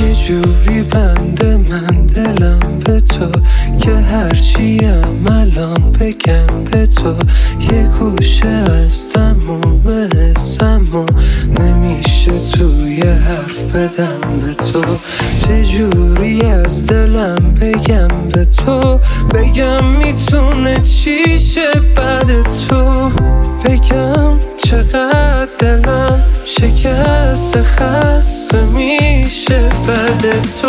یه جوری بنده من دلم به تو که هرچیم الان بگم به تو یه گوشه از تموم حسمو نمیشه توی حرف بدم به تو. چجوری از دلم بگم به تو، بگم میتونه چی شه بعد تو، بگم چقدر دلم شکست خسته میشه بعد تو.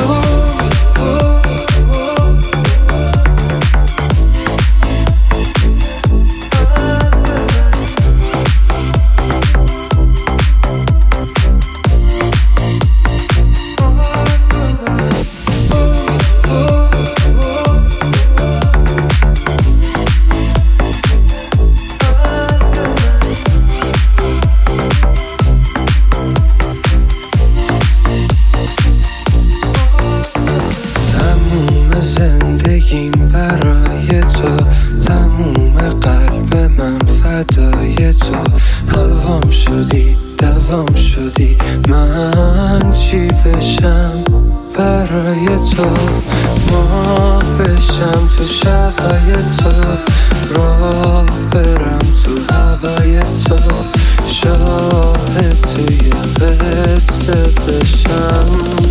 زندگیم برای تو، تموم قلب من فدای تو. هوام شدی دوام شدی، من چی بشم برای تو. ما بشم تو شبای تو، راه برم تو هوای تو، شاهد توی قصه بشم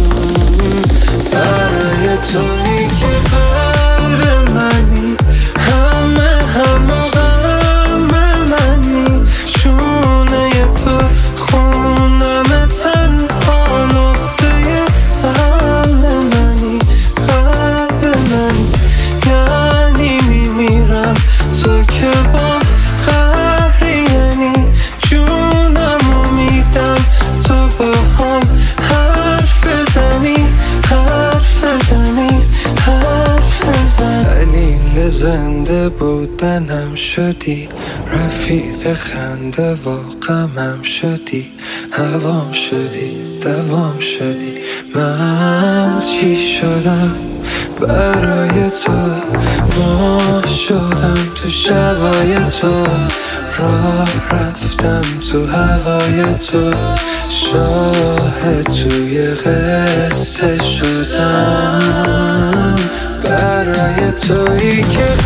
برای تویی که قلب منی، همه غم منی، شونه تو خونم تنها نقطه حل منی، قلب منی. یعنی میمیرم تو که با قهری، یعنی جونمو میدم تو با هم حرف بزنی، حرف بزنی، حرف بزنی. دلیل زنده بودنم شدی، رفیق خنده و غمم شدی، هوام شدی دوام شدی، من چی شدم برای تو. ما شدم تو شبای تو، راه رفتم تو هوای تو، شاهد توی قصه شدم برای تویی که